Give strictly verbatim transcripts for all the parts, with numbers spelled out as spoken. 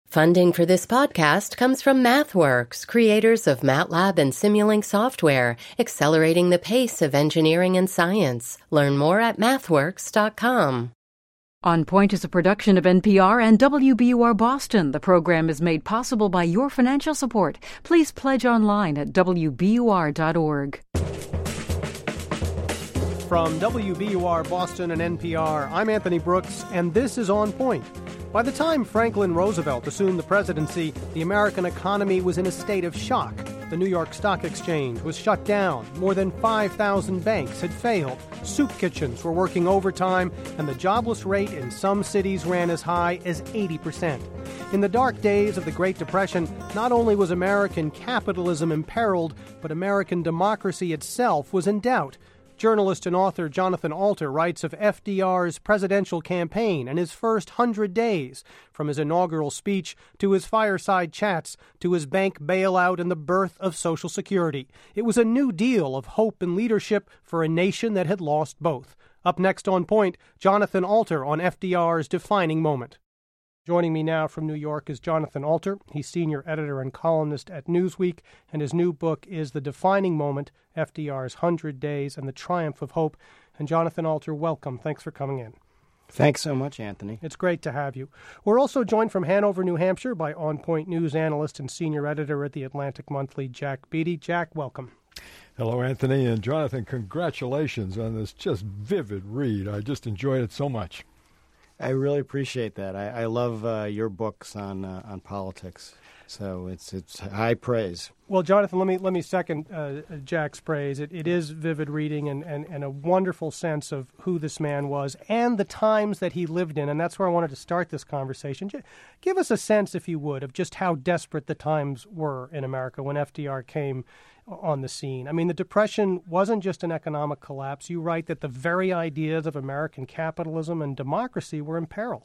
Funding for this podcast comes from MathWorks, creators of MATLAB and Simulink software, accelerating the pace of engineering and science. Learn more at mathworks dot com. On Point is a production of N P R and W B U R Boston. The program is made possible by your financial support. Please pledge online at W B U R dot org. From W B U R Boston and N P R, I'm Anthony Brooks, and this is On Point. By the time Franklin Roosevelt assumed the presidency, the American economy was in a state of shock. The New York Stock Exchange was shut down. More than five thousand banks had failed. Soup kitchens were working overtime, and the jobless rate in some cities ran as high as eighty percent. In the dark days of the Great Depression, not only was American capitalism imperiled, but American democracy itself was in doubt. Journalist and author Jonathan Alter writes of F D R's presidential campaign and his first hundred days, from his inaugural speech to his fireside chats to his bank bailout and the birth of Social Security. It was a new deal of hope and leadership for a nation that had lost both. Up next on Point, Jonathan Alter on F D R's defining moment. Joining me now from New York is Jonathan Alter. He's senior editor and columnist at Newsweek, and his new book is The Defining Moment, F D R's Hundred Days and the Triumph of Hope. And Jonathan Alter, welcome. Thanks for coming in. Thanks so much, Anthony. It's great to have you. We're also joined from Hanover, New Hampshire by On Point News analyst and senior editor at the Atlantic Monthly, Jack Beatty. Jack, welcome. Hello, Anthony, and Jonathan, congratulations on this just vivid read. I just enjoyed it so much. I really appreciate that. I, I love uh, your books on uh, on politics, so it's it's high praise. Well, Jonathan, let me let me second uh, Jack's praise. It, it is vivid reading and, and, and a wonderful sense of who this man was and the times that he lived in, and that's where I wanted to start this conversation. J- give us a sense, if you would, of just how desperate the times were in America when F D R came on the scene. I mean, the Depression wasn't just an economic collapse. You write that the very ideas of American capitalism and democracy were in peril.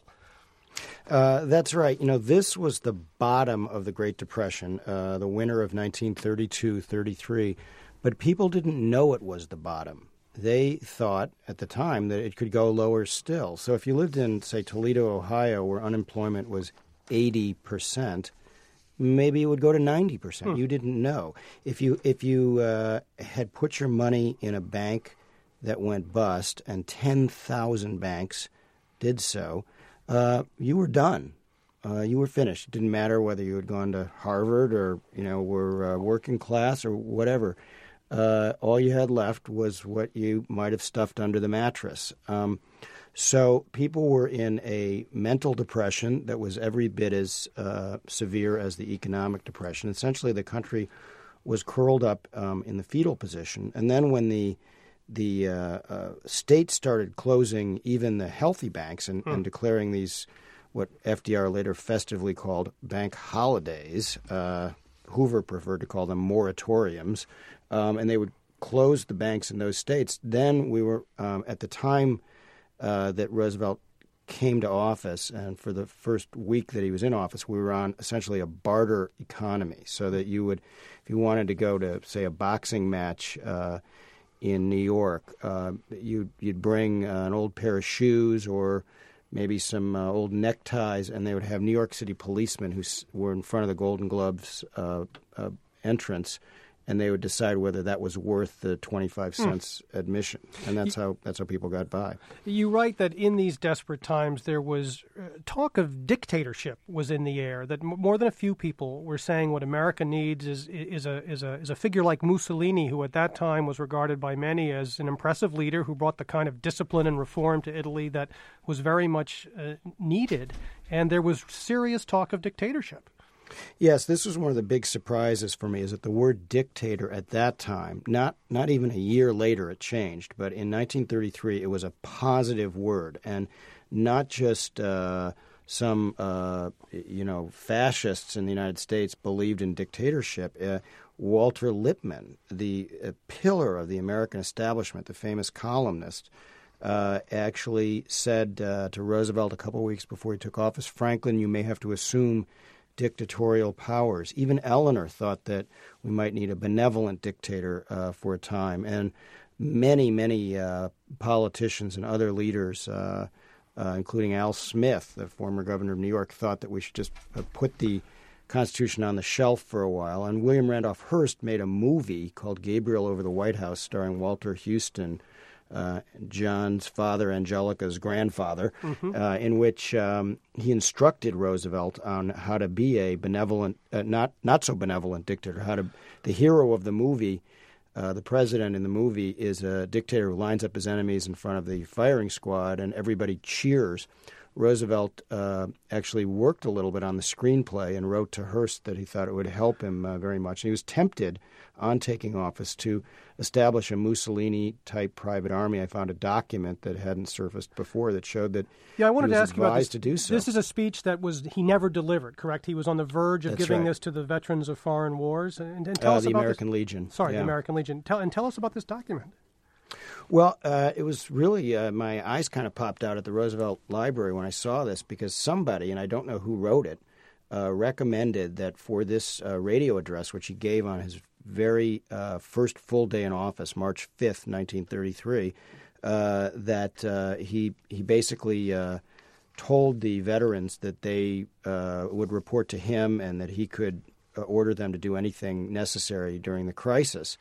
Uh, that's right. You know, this was the bottom of the Great Depression, uh, the winter of nineteen thirty-two thirty-three. But people didn't know it was the bottom. They thought at the time that it could go lower still. So if you lived in, say, Toledo, Ohio, where unemployment was eighty percent, maybe it would go to ninety percent. Hmm. You didn't know. If you if you uh, had put your money in a bank that went bust, and ten thousand banks did so, uh, you were done. Uh, you were finished. It didn't matter whether you had gone to Harvard or, you know, were uh, working class or whatever. Uh, all you had left was what you might have stuffed under the mattress. Um, So people were in a mental depression that was every bit as uh, severe as the economic depression. Essentially, the country was curled up um, in the fetal position. And then when the the uh, uh, state started closing even the healthy banks and, hmm. and declaring these what F D R later festively called bank holidays, uh, Hoover preferred to call them moratoriums, um, and they would close the banks in those states, then we were um, at the time Uh, that Roosevelt came to office, and for the first week that he was in office, we were on essentially a barter economy, so that you would, if you wanted to go to, say, a boxing match uh, in New York, uh, you'd, you'd bring uh, an old pair of shoes or maybe some uh, old neckties, and they would have New York City policemen who s- were in front of the Golden Globes uh, uh, entrance, and they would decide whether that was worth the twenty-five cents mm. admission. And that's how that's how people got by. You write that in these desperate times there was uh, talk of dictatorship was in the air, that m- more than a few people were saying what America needs is is a is a is a figure like Mussolini, who at that time was regarded by many as an impressive leader who brought the kind of discipline and reform to Italy that was very much uh, needed. And there was serious talk of dictatorship. Yes, this was one of the big surprises for me, is that the word dictator at that time, not not even a year later it changed, but in nineteen thirty-three it was a positive word, and not just uh, some, uh, you know, fascists in the United States believed in dictatorship. Uh, Walter Lippmann, the uh, pillar of the American establishment, the famous columnist, uh, actually said uh, to Roosevelt a couple of weeks before he took office, Franklin, you may have to assume dictatorial powers. Even Eleanor thought that we might need a benevolent dictator uh, for a time. And many, many uh, politicians and other leaders uh, uh, including Al Smith, the former governor of New York, thought that we should just uh, put the Constitution on the shelf for a while. And William Randolph Hearst made a movie called Gabriel Over the White House, starring Walter Houston, uh, John's father, Angelica's grandfather, mm-hmm. uh, in which um, he instructed Roosevelt on how to be a benevolent, uh, not not so benevolent dictator. How to the hero of the movie, uh, the president in the movie, is a dictator who lines up his enemies in front of the firing squad, and everybody cheers. Roosevelt uh, actually worked a little bit on the screenplay and wrote to Hearst that he thought it would help him uh, very much. And he was tempted on taking office to establish a Mussolini-type private army. I found a document that hadn't surfaced before that showed that yeah, I wanted he was to ask you about this. to do so. This is a speech that was he never delivered, correct? He was on the verge of That's giving right. this to the veterans of foreign wars. And, and tell uh, us the about American this. Legion. Sorry, yeah. the American Legion. Tell, and tell us about this document. Well, uh, it was really, uh, my eyes kind of popped out at the Roosevelt Library when I saw this because somebody, and I don't know who wrote it, uh, recommended that for this uh, radio address, which he gave on his very uh, first full day in office, March fifth, nineteen thirty-three, uh, that uh, he, he basically uh, told the veterans that they uh, would report to him and that he could uh, order them to do anything necessary during the crisis.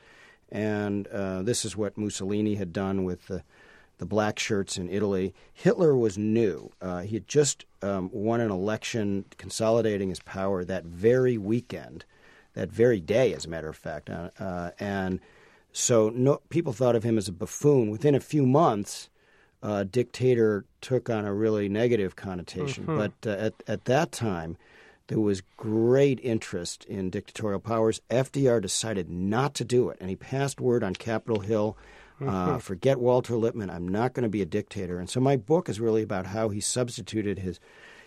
And uh, this is what Mussolini had done with the, the black shirts in Italy. Hitler was new. Uh, he had just um, won an election, consolidating his power that very weekend, that very day, as a matter of fact. Uh, uh, and so no, people thought of him as a buffoon. Within a few months, uh, dictator took on a really negative connotation. Mm-hmm. But uh, at, at that time, there was great interest in dictatorial powers. F D R decided not to do it, and he passed word on Capitol Hill, uh, mm-hmm. forget Walter Lippmann, I'm not going to be a dictator. And so my book is really about how he substituted his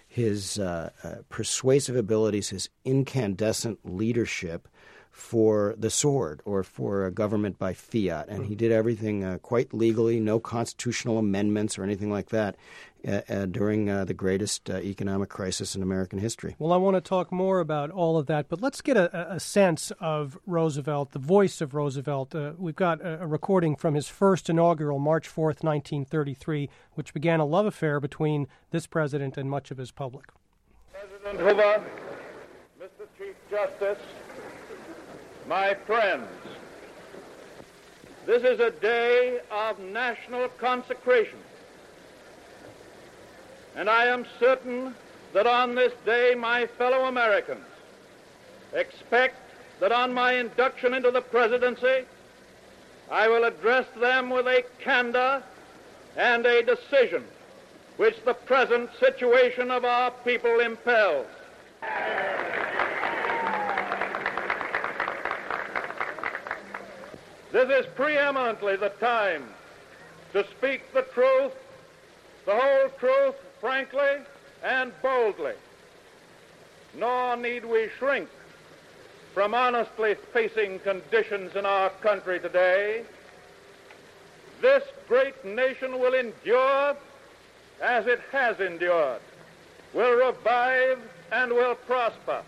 his uh, uh, persuasive abilities, his incandescent leadership for the sword or for a government by fiat. And he did everything uh, quite legally, no constitutional amendments or anything like that uh, uh, during uh, the greatest uh, economic crisis in American history. Well, I want to talk more about all of that, but let's get a, a sense of Roosevelt, the voice of Roosevelt. Uh, we've got a, a recording from his first inaugural, March fourth, nineteen thirty-three, which began a love affair between this president and much of his public. President Hoover, Mister Chief Justice, my friends, this is a day of national consecration, and I am certain that on this day my fellow Americans expect that on my induction into the presidency I will address them with a candor and a decision which the present situation of our people impels. This is preeminently the time to speak the truth, the whole truth, frankly and boldly. Nor need we shrink from honestly facing conditions in our country today. This great nation will endure as it has endured, will revive and will prosper.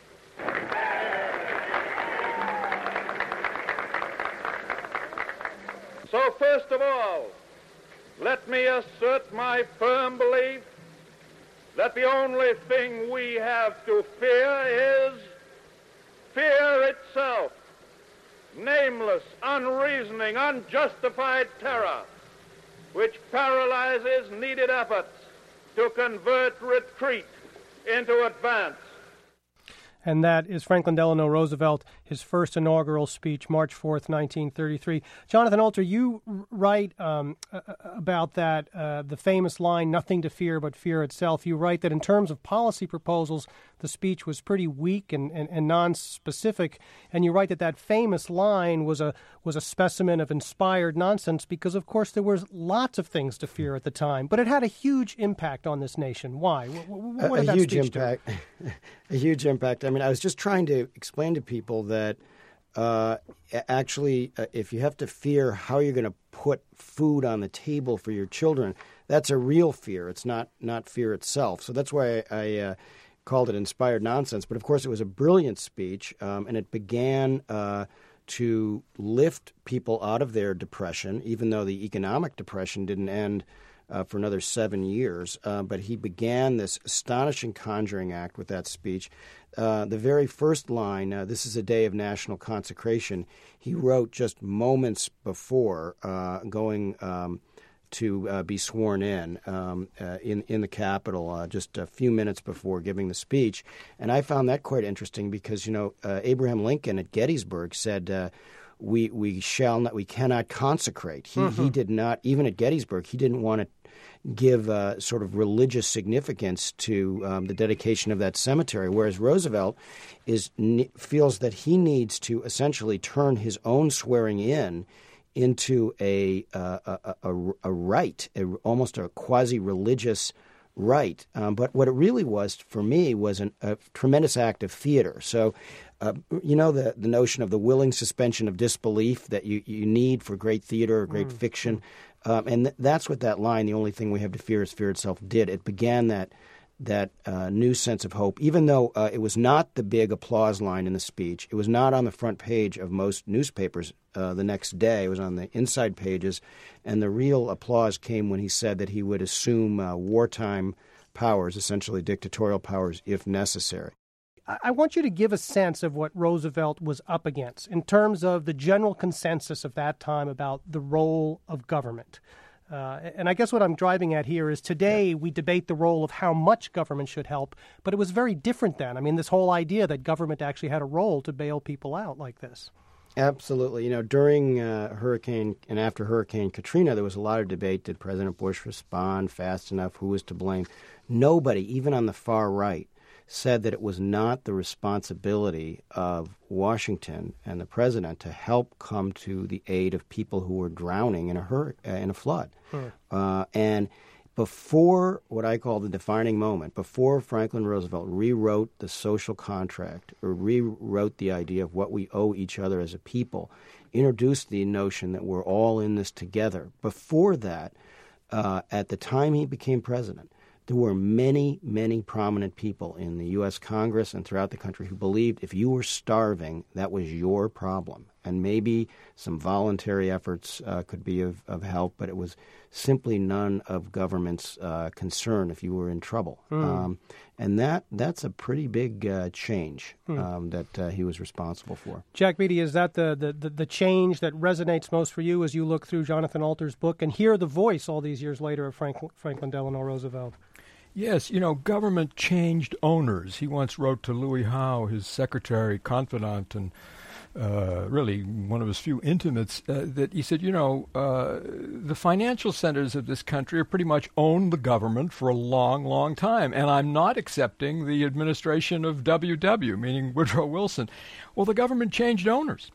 So first of all, let me assert my firm belief that the only thing we have to fear is fear itself, nameless, unreasoning, unjustified terror, which paralyzes needed efforts to convert retreat into advance. And that is Franklin Delano Roosevelt, his first inaugural speech, March fourth, nineteen thirty-three. Jonathan Alter, you write um, about that, uh, the famous line, nothing to fear but fear itself. You write that in terms of policy proposals, the speech was pretty weak and, and, and non-specific. And you write that that famous line was a was a specimen of inspired nonsense because, of course, there was lots of things to fear at the time. But it had a huge impact on this nation. Why? What, what a, did a that huge speech impact. A huge impact. I mean, I was just trying to explain to people that uh, actually, uh, if you have to fear how you're going to put food on the table for your children, that's a real fear. It's not not fear itself. So that's why I, I uh, called it inspired nonsense. But of course, it was a brilliant speech, um, and it began uh, to lift people out of their depression, even though the economic depression didn't end uh, for another seven years. Uh, but he began this astonishing conjuring act with that speech. Uh, the very first line, uh, this is a day of national consecration, he wrote just moments before uh, going um, to uh, be sworn in um, uh, in, in the Capitol uh, just a few minutes before giving the speech. And I found that quite interesting because, you know, uh, Abraham Lincoln at Gettysburg said, uh, we we shall not, we cannot consecrate. He, mm-hmm. he did not, even at Gettysburg, he didn't want to give uh, sort of religious significance to um, the dedication of that cemetery, whereas Roosevelt is feels that he needs to essentially turn his own swearing in into a uh, a, a, a rite, a, almost a quasi-religious rite. Um, but what it really was for me was an, a tremendous act of theater. So, uh, you know, the, the notion of the willing suspension of disbelief that you, you need for great theater or great mm. fiction. Um, and th- that's what that line, the only thing we have to fear is fear itself, did. It began that that uh, new sense of hope, even though uh, it was not the big applause line in the speech. It was not on the front page of most newspapers uh, the next day. It was on the inside pages. And the real applause came when he said that he would assume uh, wartime powers, essentially dictatorial powers, if necessary. I want you to give a sense of what Roosevelt was up against in terms of the general consensus of that time about the role of government. Uh, and I guess what I'm driving at here is today yeah. we debate the role of how much government should help, but it was very different then. I mean, this whole idea that government actually had a role to bail people out like this. Absolutely. You know, during uh, Hurricane and after Hurricane Katrina, there was a lot of debate. Did President Bush respond fast enough? Who was to blame? Nobody, even on the far right, said that it was not the responsibility of Washington and the president to help come to the aid of people who were drowning in a hur- uh, in a flood. Hmm. Uh, and before what I call the defining moment, before Franklin Roosevelt rewrote the social contract or rewrote the idea of what we owe each other as a people, introduced the notion that we're all in this together. Before that, uh, at the time he became president, there were many, many prominent people in the U S Congress and throughout the country who believed if you were starving, that was your problem. And maybe some voluntary efforts uh, could be of, of help, but it was simply none of government's uh, concern if you were in trouble. Mm. Um, and that that's a pretty big uh, change mm. um, that uh, he was responsible for. Jack Beatty, is that the, the, the, the change that resonates most for you as you look through Jonathan Alter's book and hear the voice all these years later of Frank, Franklin Delano Roosevelt? Yes, you know, government changed owners. He once wrote to Louis Howe, his secretary, confidant, and uh, really one of his few intimates, uh, that he said, you know, uh, the financial centers of this country have pretty much owned the government for a long, long time, and I'm not accepting the administration of W W, meaning Woodrow Wilson. Well, the government changed owners.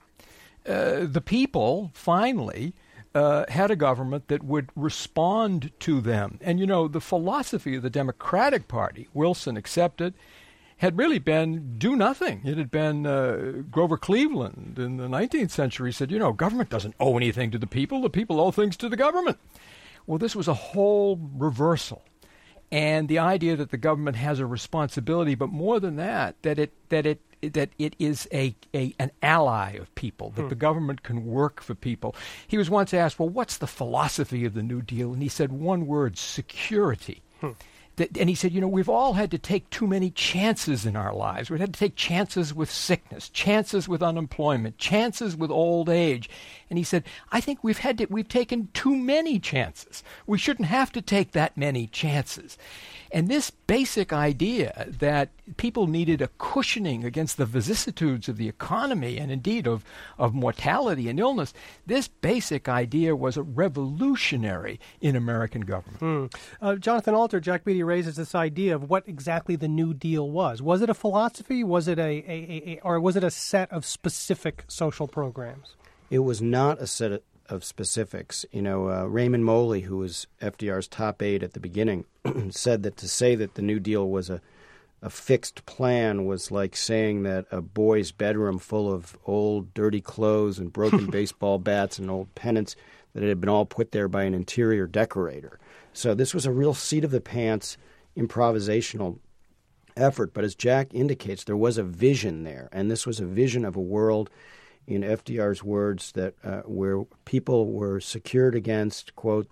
Uh, the people, finally, Uh, had a government that would respond to them. And, you know, the philosophy of the Democratic Party, Wilson accepted, had really been do nothing. It had been uh, Grover Cleveland in the nineteenth century said, you know, government doesn't owe anything to the people. The people owe things to the government. Well, this was a whole reversal. And the idea that the government has a responsibility, but more than that, that it that it that it is a, a an ally of people, that hmm. the government can work for people. He was once asked, well, what's the philosophy of the New Deal? And he said one word, security. Hmm. That, and he said, you know, we've all had to take too many chances in our lives. We've had to take chances with sickness, chances with unemployment, chances with old age. And he said, I think we've had to, we've taken too many chances. We shouldn't have to take that many chances. And this basic idea that people needed a cushioning against the vicissitudes of the economy and indeed of, of mortality and illness, this basic idea was a revolutionary in American government. Mm. Uh, Jonathan Alter, Jack Beatty raises this idea of what exactly the New Deal was. Was it a philosophy? Was it a, a, a, a or was it a set of specific social programs? It was not a set of of specifics. You know, uh, Raymond Moley, who was F D R's top aide at the beginning, said that to say that the New Deal was a, a fixed plan was like saying that a boy's bedroom full of old dirty clothes and broken baseball bats and old pennants, that it had been all put there by an interior decorator. So this was a real seat-of-the-pants improvisational effort. But as Jack indicates, there was a vision there, and this was a vision of a world, in F D R's words, that uh, where people were secured against, quote,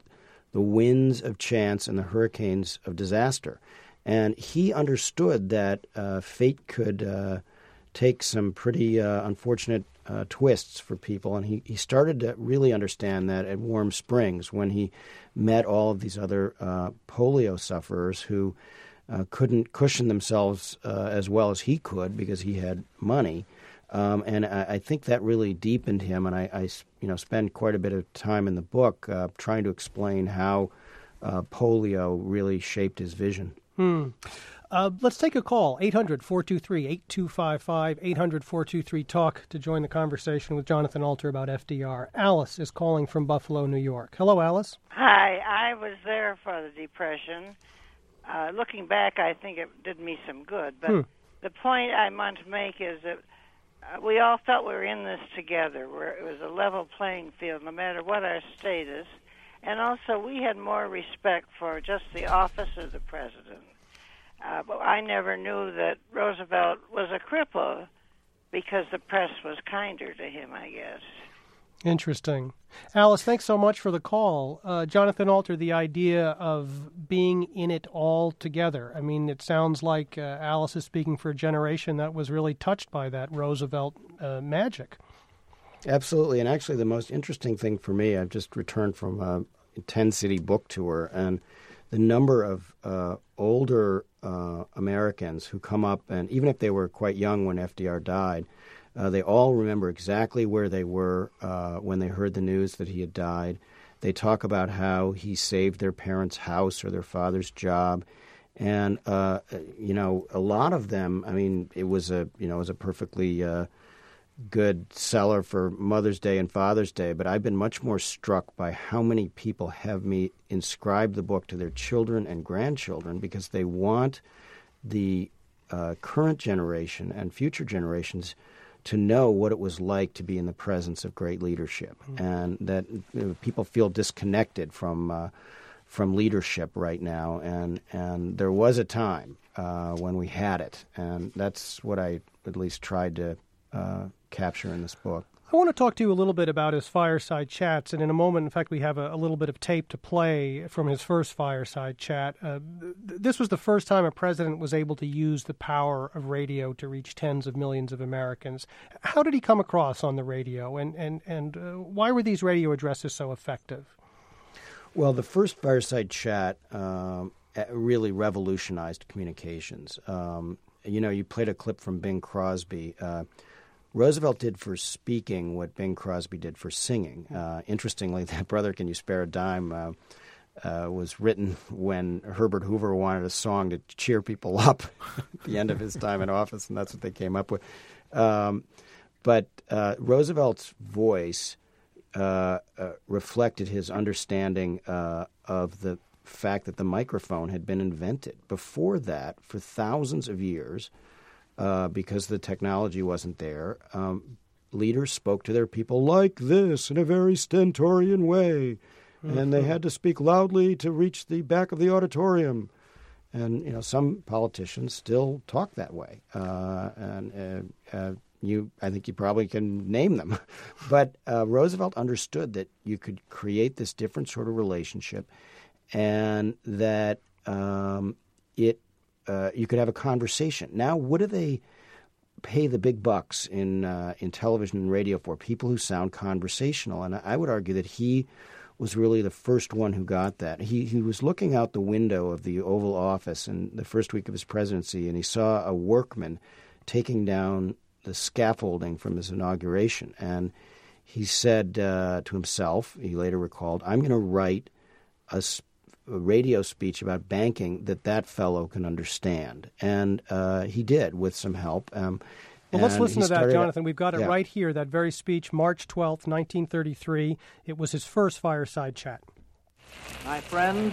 the winds of chance and the hurricanes of disaster. And he understood that uh, fate could uh, take some pretty uh, unfortunate uh, twists for people. And he, he started to really understand that at Warm Springs when he met all of these other uh, polio sufferers who uh, couldn't cushion themselves uh, as well as he could because he had money. Um, and I, I think that really deepened him. And I, I you know, spend quite a bit of time in the book uh, trying to explain how uh, polio really shaped his vision. Hmm. Uh, let's take a call, eight hundred, four two three, eight two five five, eight hundred, four two three, talk to join the conversation with Jonathan Alter about F D R. Alice is calling from Buffalo, New York. Hello, Alice. Hi, I was there for the Depression. Uh, looking back, I think it did me some good, but hmm. the point I want to make is that uh, we all felt we were in this together, where it was a level playing field, no matter what our status. And also, we had more respect for just the office of the president. Uh, but I never knew that Roosevelt was a cripple because the press was kinder to him, I guess. Interesting. Alice, thanks so much for the call. Uh, Jonathan Alter, the idea of being in it all together. I mean, it sounds like uh, Alice is speaking for a generation that was really touched by that Roosevelt uh, magic. Absolutely. And actually, the most interesting thing for me, I've just returned from a ten-city book tour, and the number of uh, older uh, Americans who come up, and even if they were quite young when F D R died, uh, they all remember exactly where they were uh, when they heard the news that he had died. They talk about how he saved their parents' house or their father's job. And, uh, you know, a lot of them, I mean, it was a, you know, it was a perfectly uh, good seller for Mother's Day and Father's Day, but I've been much more struck by how many people have me inscribe the book to their children and grandchildren because they want the uh, current generation and future generations to know what it was like to be in the presence of great leadership, mm-hmm. and that you know, people feel disconnected from uh, from leadership right now, and and there was a time uh, when we had it, and that's what I at least tried to uh, capture in this book. I want to talk to you a little bit about his fireside chats, and in a moment, in fact, we have a, a little bit of tape to play from his first fireside chat. Uh, th- this was the first time a president was able to use the power of radio to reach tens of millions of Americans. How did he come across on the radio, and, and, and uh, why were these radio addresses so effective? Well, the first fireside chat um, really revolutionized communications. Um, you know, you played a clip from Bing Crosby. Uh, Roosevelt did for speaking what Bing Crosby did for singing. Uh, interestingly, that Brother, Can You Spare a Dime uh, uh, was written when Herbert Hoover wanted a song to cheer people up at the end of his time in office, and that's what they came up with. Um, but uh, Roosevelt's voice uh, uh, reflected his understanding uh, of the fact that the microphone had been invented. Before that, for thousands of years, Uh, because the technology wasn't there, um, leaders spoke to their people like this in a very stentorian way. Mm-hmm. And they had to speak loudly to reach the back of the auditorium. And, you know, some politicians still talk that way. Uh, and uh, uh, you, I think you probably can name them. But uh, Roosevelt understood that you could create this different sort of relationship and that um, it Uh, you could have a conversation. Now, what do they pay the big bucks in uh, in television and radio for? People who sound conversational. And I would argue that he was really the first one who got that. He he was looking out the window of the Oval Office in the first week of his presidency, and he saw a workman taking down the scaffolding from his inauguration. And he said uh, to himself, he later recalled, I'm going to write a sp- a radio speech about banking that that fellow can understand. And uh, he did with some help. Um, well, let's listen to that, Jonathan. We've got it yeah. right here, that very speech, March twelfth, nineteen thirty-three. It was his first fireside chat. My friends,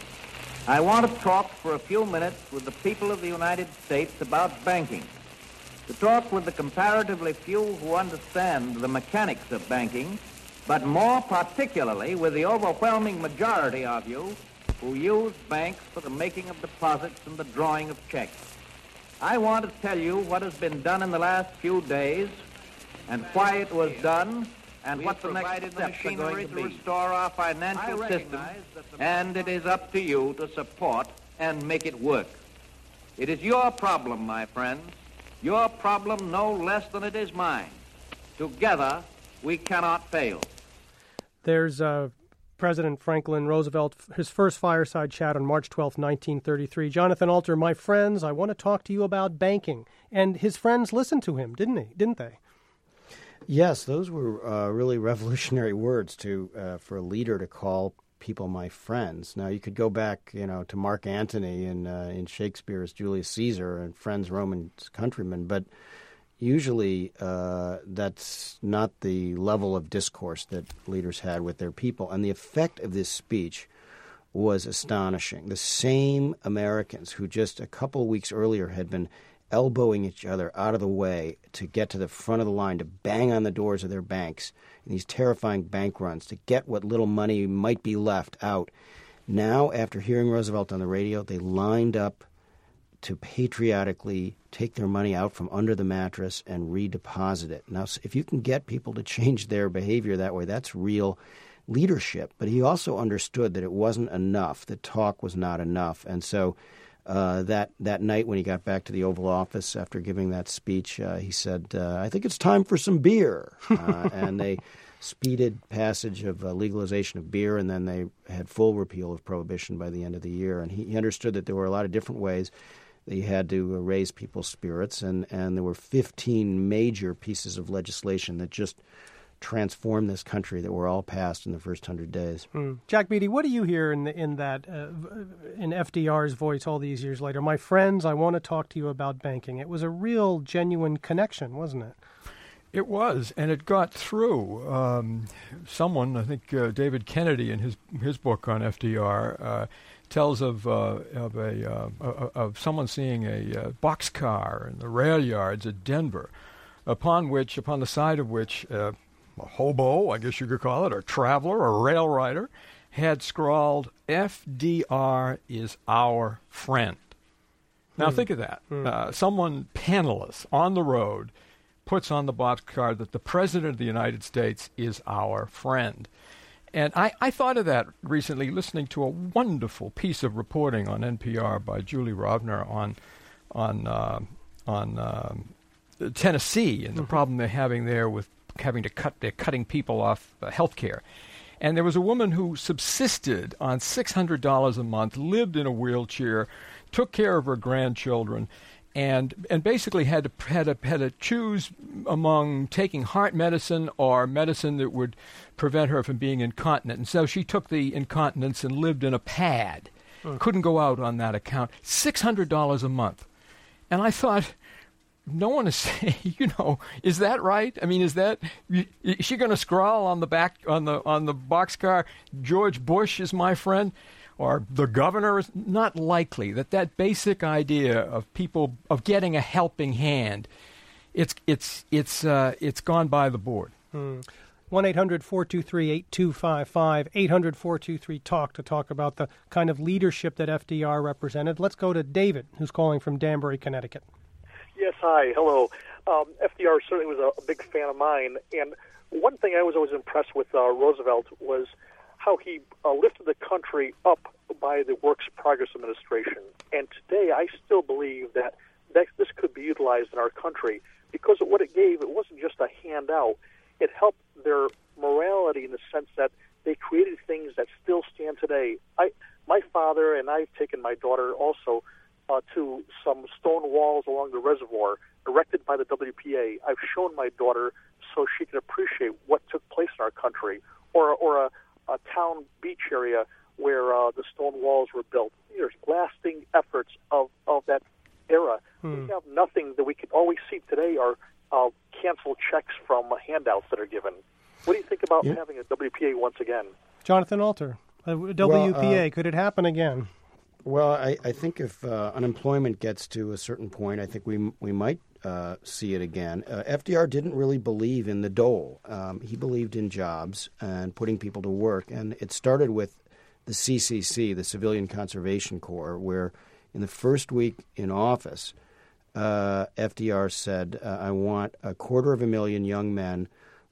I want to talk for a few minutes with the people of the United States about banking, to talk with the comparatively few who understand the mechanics of banking, but more particularly with the overwhelming majority of you who use banks for the making of deposits and the drawing of checks. I want to tell you what has been done in the last few days and why it was done and We what have the next provided the steps are going machinery to to be. restore our financial I system, recognize that the- and it is up to you to support and make it work. It is your problem, my friends, your problem no less than it is mine. Together, we cannot fail. There's uh, President Franklin Roosevelt, his first fireside chat on March twelfth, nineteen thirty-three. Jonathan Alter, my friends, I want to talk to you about banking. And his friends listened to him, didn't he? Didn't they? Yes, those were uh, really revolutionary words to uh, for a leader to call people my friends. Now, you could go back, you know, to Mark Antony in uh, in Shakespeare's Julius Caesar and friends, Romans, countrymen, but usually uh, that's not the level of discourse that leaders had with their people. And the effect of this speech was astonishing. The same Americans who just a couple weeks earlier had been elbowing each other out of the way to get to the front of the line, to bang on the doors of their banks in these terrifying bank runs, to get what little money might be left out. Now, after hearing Roosevelt on the radio, they lined up to patriotically take their money out from under the mattress and redeposit it. Now, if you can get people to change their behavior that way, that's real leadership. But he also understood that it wasn't enough, that talk was not enough. And so uh, that that night when he got back to the Oval Office after giving that speech, uh, he said, uh, I think it's time for some beer. Uh, and they speeded passage of uh, legalization of beer, and then they had full repeal of prohibition by the end of the year. And he, he understood that there were a lot of different ways that you had to uh, raise people's spirits, and, and there were fifteen major pieces of legislation that just transformed this country that were all passed in the first hundred days. Mm. Jack Beatty, what do you hear in the, in that uh, in F D R's voice all these years later? My friends, I want to talk to you about banking. It was a real, genuine connection, wasn't it? It was, and it got through. Um, someone, I think uh, David Kennedy, in his his book on F D R, uh, tells of uh, of a uh, of someone seeing a uh, boxcar in the rail yards at Denver, upon which, upon the side of which, uh, a hobo, I guess you could call it, or traveler, or rail rider, had scrawled, F D R is our friend. Now mm. think of that. Mm. Uh, someone penniless on the road puts on the boxcar that the President of the United States is our friend. And I, I thought of that recently listening to a wonderful piece of reporting on N P R by Julie Rovner on on uh, on uh, Tennessee and the mm-hmm. problem they're having there with having to cut, they're cutting people off uh, health care. And there was a woman who subsisted on six hundred dollars a month, lived in a wheelchair, took care of her grandchildren, and and basically had to had to, had to choose among taking heart medicine or medicine that would prevent her from being incontinent. And so she took the incontinence and lived in a pad. Mm. Couldn't go out on that account. six hundred dollars a month. And I thought, no one is saying, you know, is that right? I mean, is that, is she going to scrawl on the back, on the on the boxcar, George Bush is my friend? Or the governor? Is not likely. That that basic idea of people of getting a helping hand, it's it's it's uh, it's gone by the board. One eight hundred four two three eight two five five eight hundred four two three talk to talk about the kind of leadership that F D R represented. Let's go to David, who's calling from Danbury, Connecticut. Yes, hi, hello. Um, F D R certainly was a, a big fan of mine, and one thing I was always impressed with uh, Roosevelt was how he uh, lifted the country up by the Works Progress Administration. And today I still believe that, that this could be utilized in our country because of what it gave. It wasn't just a handout. It helped their morality in the sense that they created things that still stand today. I, my father and I've taken my daughter also uh, to some stone walls along the reservoir erected by the W P A. I've shown my daughter so she can appreciate what took place in our country, or, or a a town beach area where uh, the stone walls were built. There's lasting efforts of, of that era. Hmm. We have nothing that we can always see today are uh, canceled checks from uh, handouts that are given. What do you think about yeah. having a W P A once again? Jonathan Alter, a W P A, well, uh, could it happen again? Well, I, I think if uh, unemployment gets to a certain point, I think we we might uh, see it again. Uh, F D R didn't really believe in the dole. Um, he believed in jobs and putting people to work. And it started with the C C C, the Civilian Conservation Corps, where in the first week in office, uh, F D R said, uh, I want a quarter of a million young men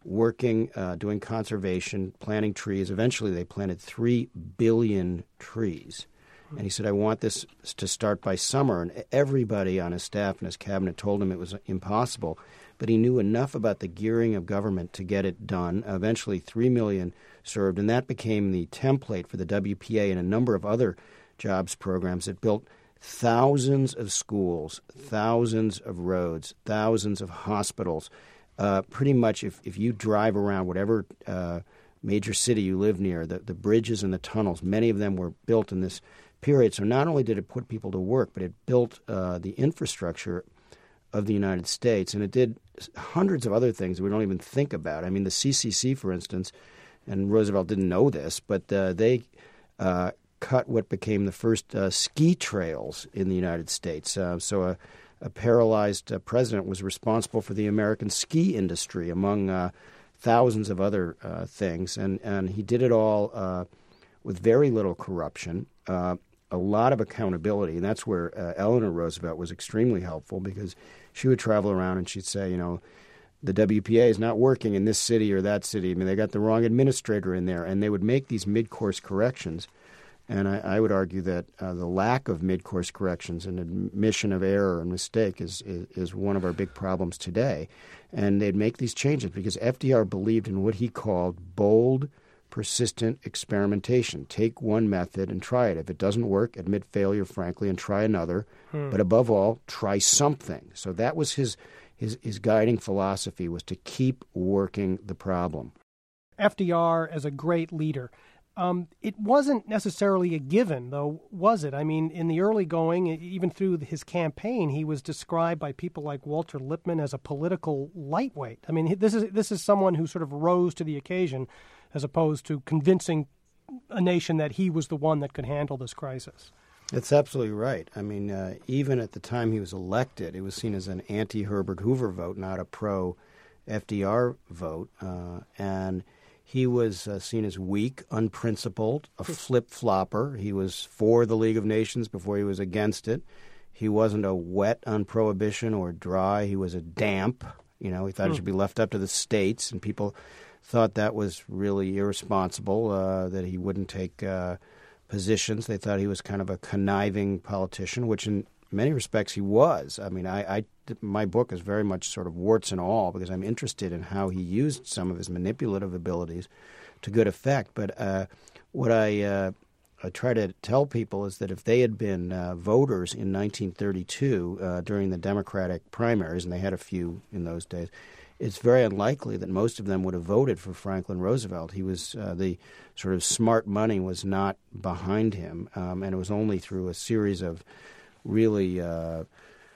working, uh, doing conservation, planting trees. Eventually, they planted three billion trees. And he said, I want this to start by summer. And everybody on his staff and his cabinet told him it was impossible. But he knew enough about the gearing of government to get it done. Eventually, three million served, and that became the template for the W P A and a number of other jobs programs that built thousands of schools, thousands of roads, thousands of hospitals. Uh, pretty much if, if you drive around whatever uh, major city you live near, the, the bridges and the tunnels, many of them were built in this period. So not only did it put people to work, but it built uh, the infrastructure of the United States. And it did hundreds of other things that we don't even think about. I mean, the C C C, for instance, and Roosevelt didn't know this, but uh, they uh, cut what became the first uh, ski trails in the United States. Uh, so a, a paralyzed uh, president was responsible for the American ski industry, among uh, thousands of other uh, things. And, and he did it all uh, with very little corruption, uh, a lot of accountability. And that's where uh, Eleanor Roosevelt was extremely helpful, because she would travel around and she'd say, you know, the W P A is not working in this city or that city. I mean, they got the wrong administrator in there. And they would make these mid-course corrections. And I, I would argue that uh, the lack of mid-course corrections and admission of error and mistake is, is, is one of our big problems today. And they'd make these changes because F D R believed in what he called bold, persistent experimentation. Take one method and try it. If it doesn't work, admit failure, frankly, and try another. Hmm. But above all, try something. So that was his, his, his guiding philosophy, was to keep working the problem. F D R as a great leader. Um, it wasn't necessarily a given, though, was it? I mean, in the early going, even through his campaign, he was described by people like Walter Lippmann as a political lightweight. I mean, this is this is someone who sort of rose to the occasion, as opposed to convincing a nation that he was the one that could handle this crisis. That's absolutely right. I mean, uh, even at the time he was elected, it was seen as an anti-Herbert Hoover vote, not a pro-F D R vote, uh, and he was uh, seen as weak, unprincipled, a flip-flopper. He was for the League of Nations before he was against it. He wasn't a wet on prohibition or dry. He was a damp. You know, he thought mm. it should be left up to the states, and people thought that was really irresponsible, uh, that he wouldn't take uh, positions. They thought he was kind of a conniving politician, which in many respects he was. I mean, I, I my book is very much sort of warts and all, because I'm interested in how he used some of his manipulative abilities to good effect. But uh, what I, uh, I try to tell people is that if they had been uh, voters in nineteen thirty-two uh, during the Democratic primaries, and they had a few in those days, it's very unlikely that most of them would have voted for Franklin Roosevelt. He was uh, the sort of smart money was not behind him, um, and it was only through a series of really uh,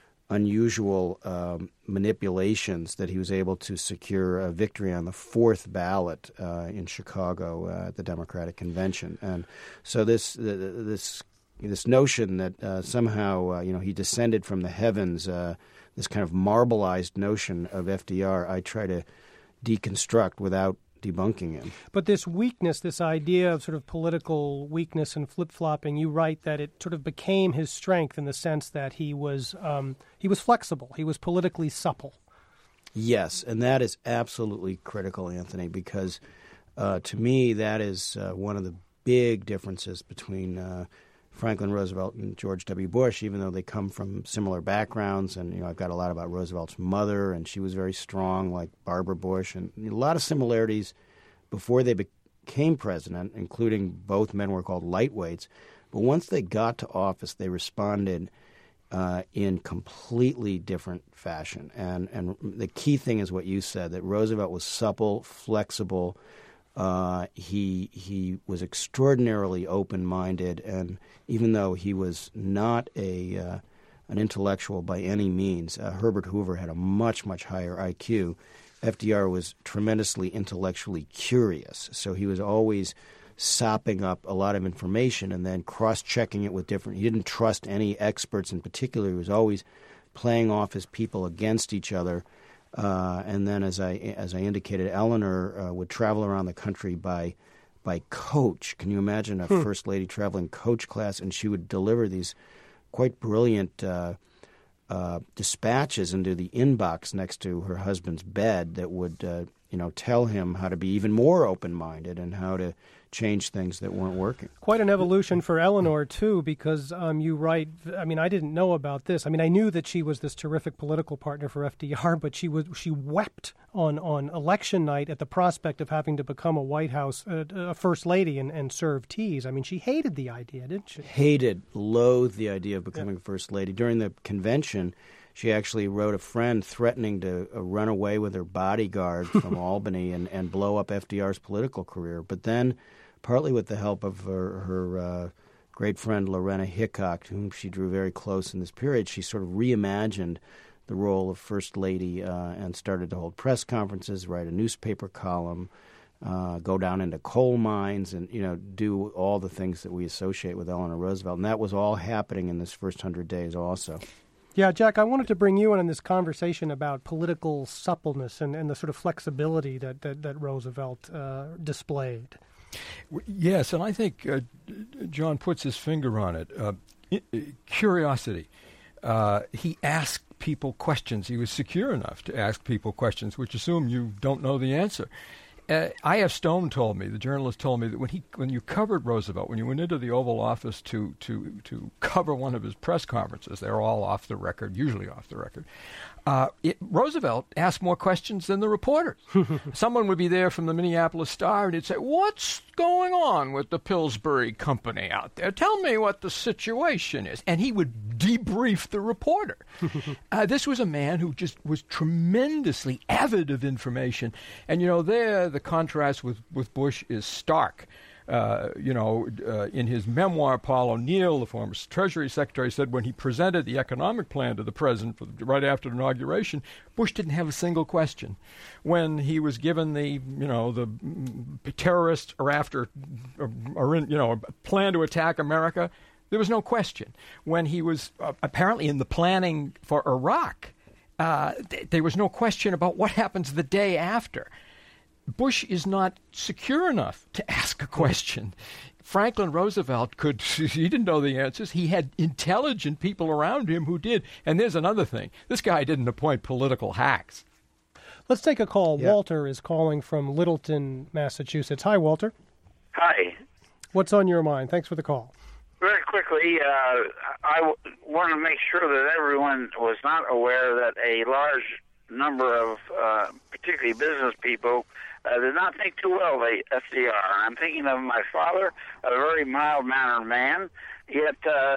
unusual um, manipulations that he was able to secure a victory on the fourth ballot uh, in Chicago uh, at the Democratic Convention. And so this uh, this this notion that uh, somehow uh, you know he descended from the heavens, uh, this kind of marbleized notion of F D R, I try to deconstruct without debunking him. But this weakness, this idea of sort of political weakness and flip-flopping, you write that it sort of became his strength in the sense that he was um, he was flexible, he was politically supple. Yes, and that is absolutely critical, Anthony, because uh, to me that is uh, one of the big differences between uh, Franklin Roosevelt and George W. Bush, even though they come from similar backgrounds. And, you know, I've got a lot about Roosevelt's mother, and she was very strong, like Barbara Bush, and a lot of similarities before they became president, including both men were called lightweights. But once they got to office, they responded uh, in completely different fashion. And, and the key thing is what you said, that Roosevelt was supple, flexible. Uh, he he was extraordinarily open-minded, and even though he was not a uh, an intellectual by any means, uh, Herbert Hoover had a much, much higher I Q. F D R was tremendously intellectually curious, so he was always sopping up a lot of information and then cross-checking it with different – he didn't trust any experts in particular. He was always playing off his people against each other. Uh, and then, as I as I indicated, Eleanor uh, would travel around the country by by coach. Can you imagine a hmm. first lady traveling coach class? And she would deliver these quite brilliant uh, uh, dispatches into the inbox next to her husband's bed that would, uh, you know, tell him how to be even more open-minded and how to change things that weren't working. Quite an evolution for Eleanor, too, because um, you write, I mean, I didn't know about this. I mean, I knew that she was this terrific political partner for F D R, but she was she wept on, on election night at the prospect of having to become a White House uh, a first lady and, and serve teas. I mean, she hated the idea, didn't she? Hated, loathed the idea of becoming yeah. first lady. During the convention, she actually wrote a friend threatening to uh, run away with her bodyguard from Albany and, and blow up F D R's political career. But then, partly with the help of her, her uh, great friend Lorena Hickok, to whom she drew very close in this period, she sort of reimagined the role of First Lady uh, and started to hold press conferences, write a newspaper column, uh, go down into coal mines, and you know do all the things that we associate with Eleanor Roosevelt. And that was all happening in this first hundred days also. Yeah, Jack, I wanted to bring you in on this conversation about political suppleness and, and the sort of flexibility that, that, that Roosevelt uh, displayed. Yes, and I think uh, John puts his finger on it. Uh, curiosity. Uh, he asked people questions. He was secure enough to ask people questions, which assume you don't know the answer. Uh, I F Stone told me, the journalist told me, that when he when you covered Roosevelt, when you went into the Oval Office to to to cover one of his press conferences, they're all off the record, usually off the record, uh, it, Roosevelt asked more questions than the reporters. Someone would be there from the Minneapolis Star, and he'd say, "What's going on with the Pillsbury Company out there? Tell me what the situation is." And he would debrief the reporter. uh, this was a man who just was tremendously avid of information. And, you know, there the contrast with, with Bush is stark. Uh, you know, uh, in his memoir, Paul O'Neill, the former Treasury Secretary, said when he presented the economic plan to the president for the, right after the inauguration, Bush didn't have a single question. When he was given the, you know, the terrorists are after, are in, you know, a plan to attack America, there was no question. When he was uh, apparently in the planning for Iraq, uh, th- there was no question about what happens the day after. Bush is not secure enough to ask a question. Franklin Roosevelt could, he didn't know the answers. He had intelligent people around him who did. And there's another thing. This guy didn't appoint political hacks. Let's take a call. Yeah. Walter is calling from Littleton, Massachusetts. Hi, Walter. Hi. What's on your mind? Thanks for the call. Very quickly, uh, I w- want to make sure that everyone was not aware that a large number of, uh, particularly business people, uh, did not think too well of F D R. I'm thinking of my father, a very mild-mannered man, yet uh, uh,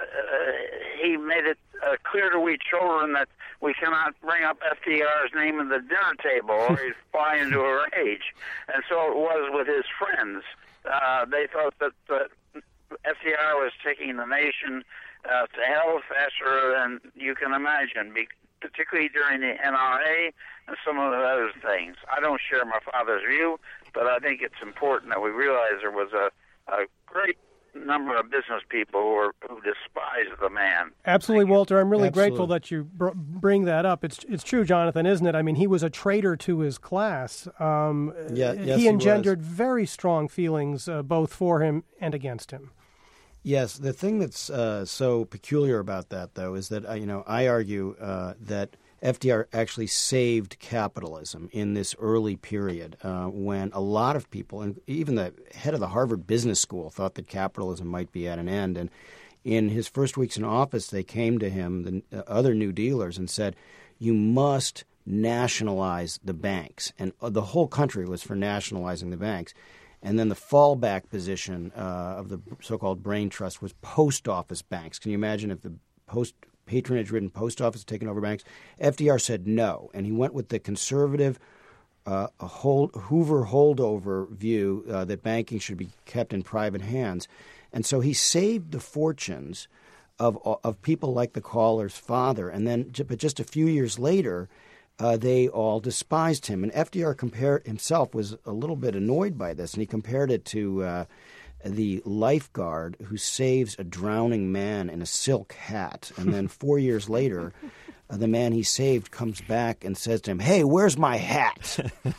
he made it uh, clear to we children that we cannot bring up F D R's name at the dinner table or he'd fly into a rage. And so it was with his friends. Uh, they thought that uh, F D R was taking the nation uh, to hell faster than you can imagine, be- particularly during the N R A and some of the other things. I don't share my father's view, but I think it's important that we realize there was a, a great number of business people who, are, who despise the man. Absolutely, Walter. I'm really Absolutely. grateful that you br- bring that up. It's it's true, Jonathan, isn't it? I mean, he was a traitor to his class. Um, Yeah, yes, he he engendered was. very strong feelings, uh, both for him and against him. Yes, the thing that's uh, so peculiar about that, though, is that uh, you know I argue uh, that F D R actually saved capitalism in this early period uh, when a lot of people, and even the head of the Harvard Business School, thought that capitalism might be at an end. And in his first weeks in office, they came to him, the uh, other New Dealers, and said, "You must nationalize the banks." And uh, the whole country was for nationalizing the banks. And then the fallback position uh, of the so-called brain trust was post office banks. Can you imagine if the post patronage-ridden post office had taken over banks? F D R said no, and he went with the conservative uh, a hold, Hoover holdover view uh, that banking should be kept in private hands. And so he saved the fortunes of of people like the caller's father. And then, but just a few years later, Uh, they all despised him. And F D R compared himself was a little bit annoyed by this, and he compared it to uh, the lifeguard who saves a drowning man in a silk hat. And then four years later, uh, the man he saved comes back and says to him, "Hey, where's my hat?"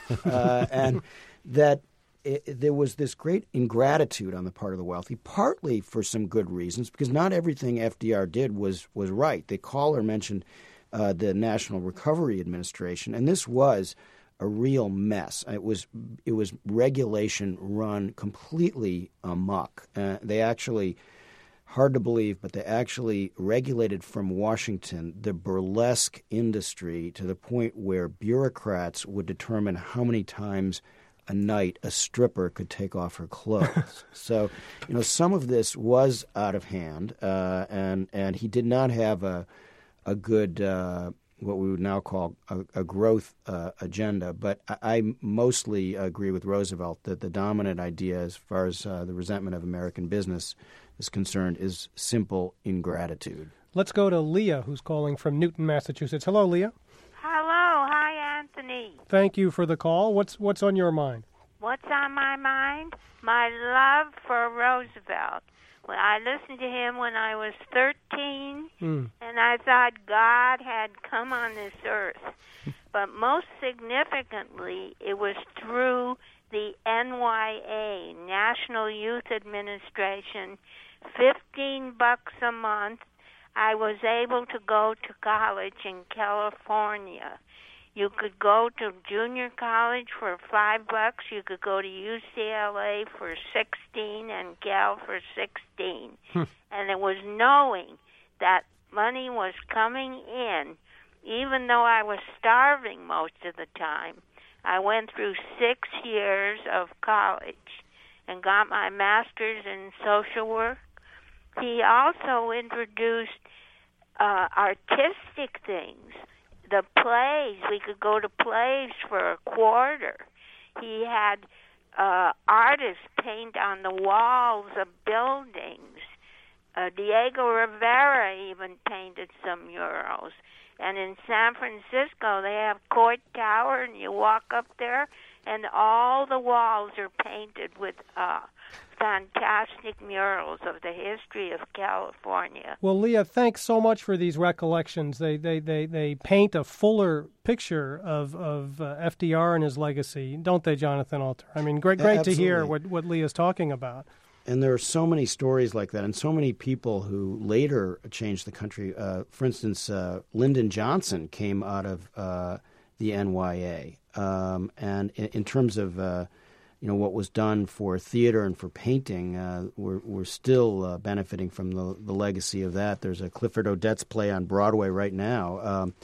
uh, and that it, there was this great ingratitude on the part of the wealthy, partly for some good reasons, because not everything F D R did was, was right. The caller mentioned uh, the National Recovery Administration, and this was a real mess. It was it was regulation run completely amok. Uh, they actually, hard to believe, but they actually regulated from Washington the burlesque industry to the point where bureaucrats would determine how many times a night a stripper could take off her clothes. So, you know, some of this was out of hand, uh, and and he did not have a a good uh, what we would now call a, a growth uh, agenda. But I, I mostly agree with Roosevelt that the dominant idea, as far as uh, the resentment of American business is concerned, is simple ingratitude. Let's go to Leah, who's calling from Newton, Massachusetts. Hello, Leah. Hello. Hi, Anthony. Thank you for the call. What's what's on your mind? What's on my mind? My love for Roosevelt. Well, I listened to him when I was thirteen, mm. and I thought God had come on this earth. But most significantly, it was through the N Y A, National Youth Administration, fifteen bucks a month. I was able to go to college in California. You could go to junior college for five bucks. You could go to U C L A for sixteen and Cal for sixteen. Hmm. And it was knowing that money was coming in, even though I was starving most of the time. I went through six years of college and got my master's in social work. He also introduced uh, artistic things. The plays, we could go to plays for a quarter. He had uh, artists paint on the walls of buildings. Uh, Diego Rivera even painted some murals. And in San Francisco, they have Court Tower, and you walk up there, and all the walls are painted with uh, fantastic murals of the history of California. Well, Leah, thanks so much for these recollections. They they, they, they paint a fuller picture of, of uh, F D R and his legacy, don't they, Jonathan Alter? I mean, great great Absolutely. to hear what, what Leah's talking about. And there are so many stories like that, and so many people who later changed the country. Uh, for instance, uh, Lyndon Johnson came out of uh, the N Y A. Um, and in, in terms of uh, you know what was done for theater and for painting, uh, we're, we're still uh, benefiting from the, the legacy of that. There's a Clifford Odets play on Broadway right now. Um,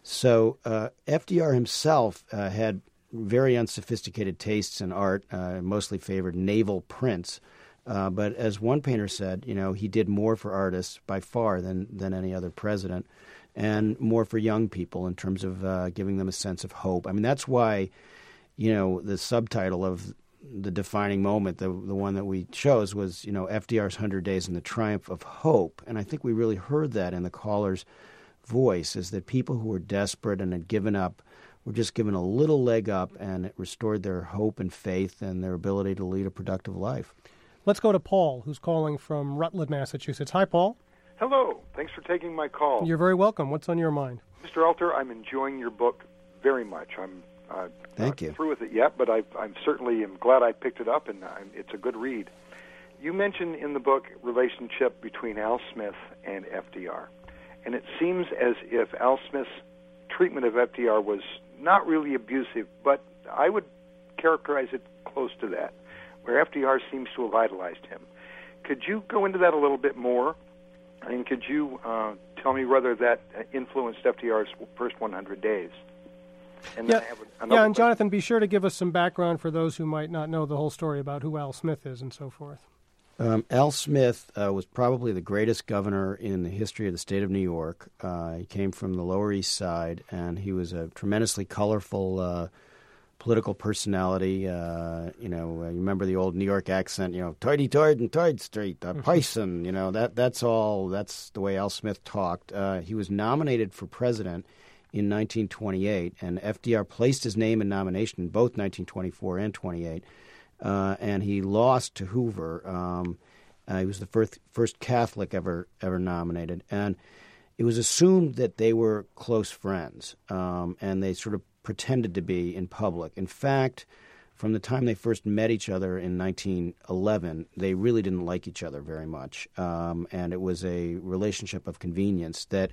so uh, F D R himself uh, had very unsophisticated tastes in art, uh, mostly favored naval prints. Uh, but as one painter said, you know, he did more for artists by far than, than any other president, and more for young people in terms of uh, giving them a sense of hope. I mean, that's why, you know, the subtitle of the defining moment, the the one that we chose, was, you know, F D R's one hundred days and the Triumph of Hope. And I think we really heard that in the caller's voice, is that people who were desperate and had given up were just given a little leg up, and it restored their hope and faith and their ability to lead a productive life. Let's go to Paul, who's calling from Rutland, Massachusetts. Hi, Paul. Hello. Thanks for taking my call. You're very welcome. What's on your mind? Mister Alter, I'm enjoying your book very much. I'm uh, Thank not you. through with it yet, but I, I'm certainly am glad I picked it up, and I'm, it's a good read. You mentioned in the book relationship between Al Smith and F D R, and it seems as if Al Smith's treatment of F D R was not really abusive, but I would characterize it close to that, where F D R seems to have idolized him. Could you go into that a little bit more? And could you uh, tell me whether that influenced F D R's first one hundred days? And yeah, then I have yeah, and question. Jonathan, be sure to give us some background for those who might not know the whole story about who Al Smith is and so forth. Um, Al Smith uh, was probably the greatest governor in the history of the state of New York. Uh, he came from the Lower East Side, and he was a tremendously colorful uh, political personality. Uh, you know, uh, you remember the old New York accent, you know, Toity-toid and Toid Street, uh, Pison, you know, that that's all, that's the way Al Smith talked. Uh, he was nominated for president in nineteen twenty-eight, and F D R placed his name in nomination in both nineteen twenty-four and twenty-eight, uh, and he lost to Hoover. Um, uh, he was the first, first Catholic ever ever nominated, and it was assumed that they were close friends, um, and they sort of pretended to be in public. In fact, from the time they first met each other in nineteen eleven, they really didn't like each other very much, um, and it was a relationship of convenience that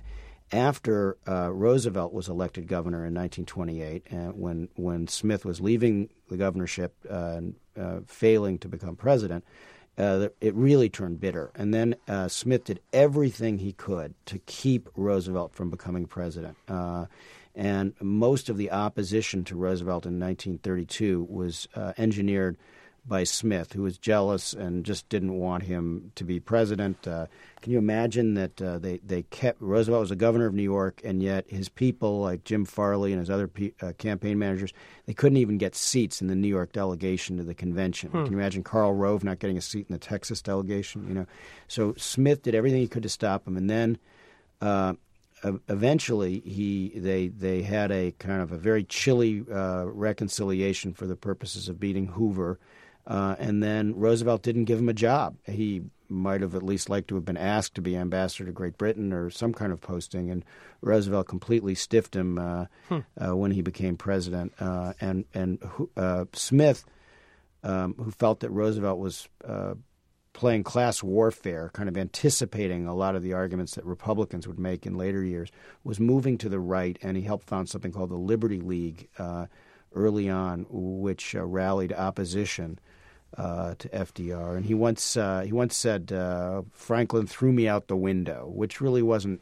after uh, Roosevelt was elected governor in nineteen twenty-eight, uh, when when Smith was leaving the governorship uh, and uh, failing to become president, uh, it really turned bitter. And then uh, Smith did everything he could to keep Roosevelt from becoming president. Uh, and most of the opposition to Roosevelt in nineteen thirty-two was uh, engineered by Smith, who was jealous and just didn't want him to be president. Uh, can you imagine that uh, they, they kept – Roosevelt was the governor of New York, and yet his people, like Jim Farley and his other pe- uh, campaign managers, they couldn't even get seats in the New York delegation to the convention. Hmm. Can you imagine Karl Rove not getting a seat in the Texas delegation? You know, so Smith did everything he could to stop him, and then uh, eventually he they they had a kind of a very chilly uh, reconciliation for the purposes of beating Hoover. Uh, and then Roosevelt didn't give him a job. He might have at least liked to have been asked to be ambassador to Great Britain or some kind of posting, and Roosevelt completely stiffed him uh, hmm. uh, when he became president. Uh, and and uh, Smith, um, who felt that Roosevelt was uh, playing class warfare, kind of anticipating a lot of the arguments that Republicans would make in later years, was moving to the right, and he helped found something called the Liberty League uh, early on, which uh, rallied opposition Uh, to F D R, and he once uh, he once said uh, Franklin threw me out the window, which really wasn't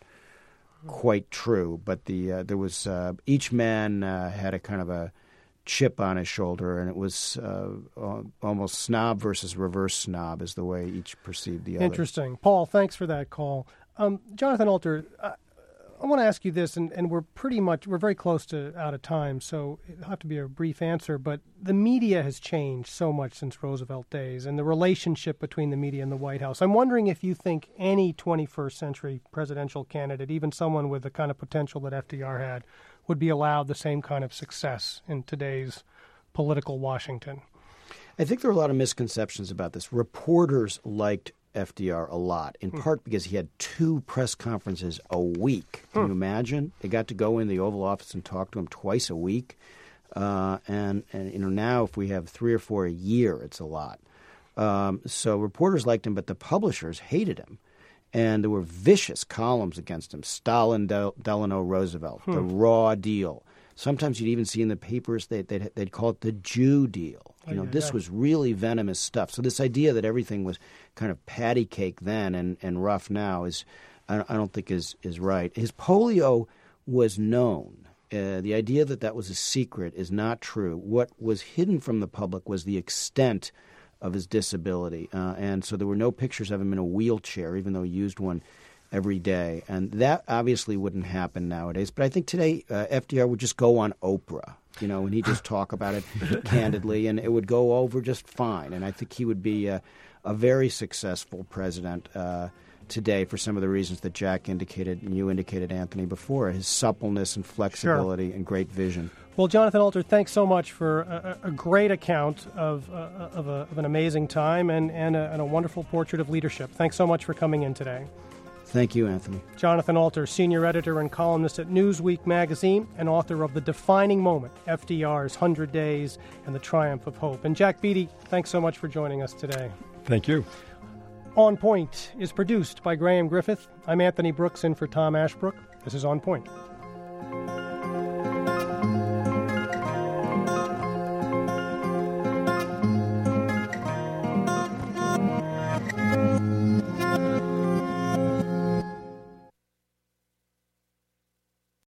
quite true. But the uh, there was uh, each man uh, had a kind of a chip on his shoulder, and it was uh, almost snob versus reverse snob is the way each perceived the other. Interesting, Paul. Thanks for that call, um, Jonathan Alter. Uh, I want to ask you this, and, and we're pretty much, we're very close to out of time, so it'll have to be a brief answer, but the media has changed so much since Roosevelt days and the relationship between the media and the White House. I'm wondering if you think any twenty-first century presidential candidate, even someone with the kind of potential that F D R had, would be allowed the same kind of success in today's political Washington. I think there are a lot of misconceptions about this. Reporters liked F D R a lot, in part because he had two press conferences a week. Can you imagine? They got to go in the Oval Office and talk to him twice a week. Uh, and, and, you know, now if we have three or four a year, it's a lot. Um, so reporters liked him, but the publishers hated him. And there were vicious columns against him. Stalin, Del- Delano Roosevelt, hmm. the raw deal. Sometimes you'd even see in the papers they, they'd, they'd call it the Jew deal. You know, oh, yeah, this yeah. was really venomous stuff. So this idea that everything was kind of patty cake then and, and rough now is, I, I don't think is is right. His polio was known. Uh, the idea that that was a secret is not true. What was hidden from the public was the extent of his disability. Uh, and so there were no pictures of him in a wheelchair, even though he used one every day. And that obviously wouldn't happen nowadays. But I think today uh, F D R would just go on Oprah, you know, and he'd just talk about it candidly, and it would go over just fine. And I think he would be a, a very successful president uh, today for some of the reasons that Jack indicated and you indicated, Anthony, before, his suppleness and flexibility sure. and great vision. Well, Jonathan Alter, thanks so much for a, a great account of, uh, of, a, of an amazing time and, and, a, and a wonderful portrait of leadership. Thanks so much for coming in today. Thank you, Anthony. Jonathan Alter, senior editor and columnist at Newsweek magazine and author of The Defining Moment, F D R's one hundred days and the Triumph of Hope. And Jack Beatty, thanks so much for joining us today. Thank you. On Point is produced by Graham Griffith. I'm Anthony Brooks in for Tom Ashbrook. This is On Point.